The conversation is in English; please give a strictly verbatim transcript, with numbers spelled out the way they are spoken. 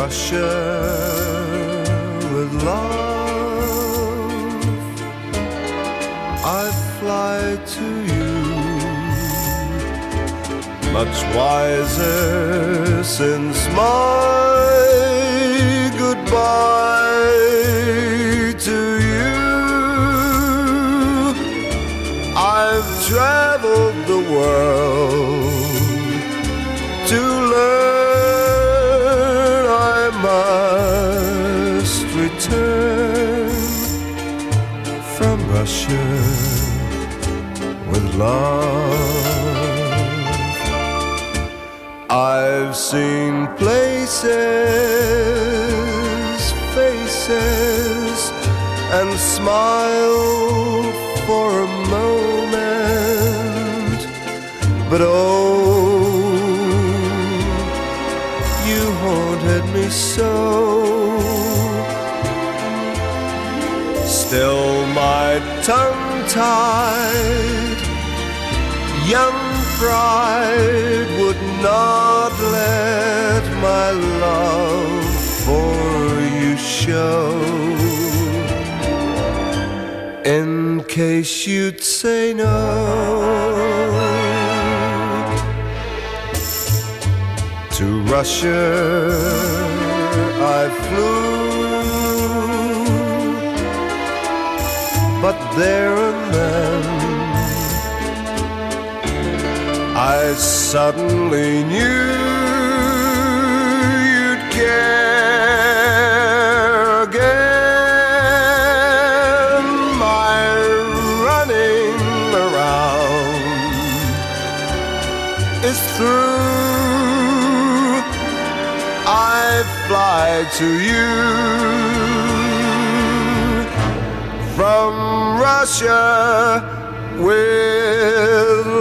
Russia with love, I fly to you, much wiser since my goodbye to you. I've traveled the world to learn I must return from Russia with love. I've seen places, faces, and smiled for a moment, but oh, you haunted me so. Still my tongue-tied young pride would not let my love for you show, in case you'd say no. To Russia I flew, but there and then I suddenly knew you'd care again. My running around is through. I fly to you from Russia with